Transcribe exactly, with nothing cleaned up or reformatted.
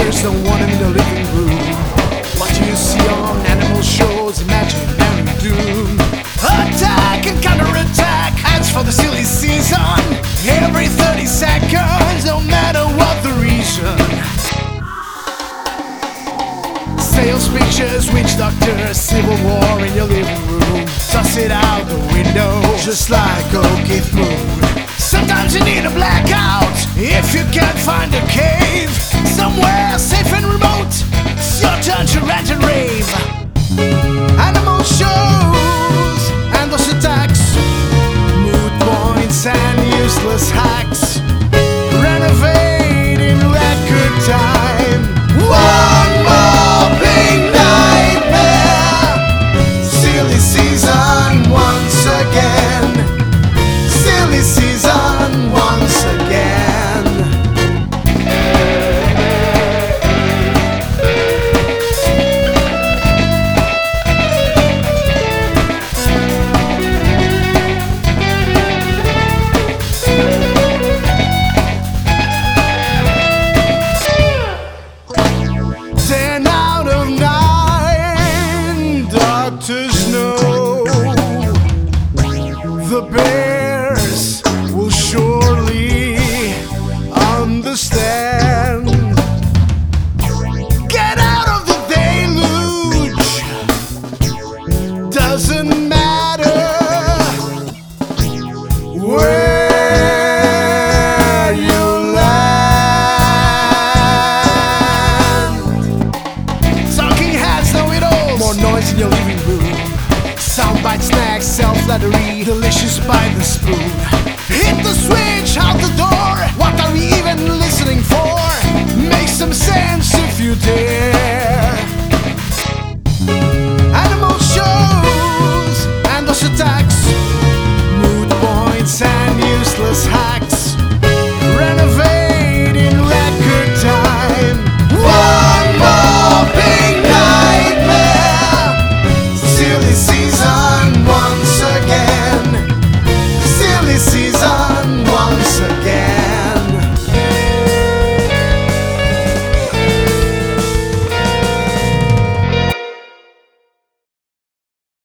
speakers don't want him in the living room. What you see on animal shows, imaginary doom. Attack and counterattack, ads for the silly season. Every thirty seconds, no matter what the reason. Sales pictures, witch doctor, civil war in your living room. Toss it out the window, just like O'Keefe Moon. Sometimes you need a blackout if you can't find a cave somewhere safe and remote. It's your turn to rant and rave. Animal shows, endless attacks, mood points and useless hacks. Renovate in record time. One more big nightmare. Silly season once again. Silly season once again. Ten out of nine doctors know the bears will surely understand. Get out of the deluge, doesn't matter where you land. Talking heads know it all. More noise in your living room. Soundbite snacks, self-flattery, delicious by the spoon. Hit the switch, out the door. What are we even listening for? Make some sense if you dare. Animal shows, endless attacks, mood points and useless hacks.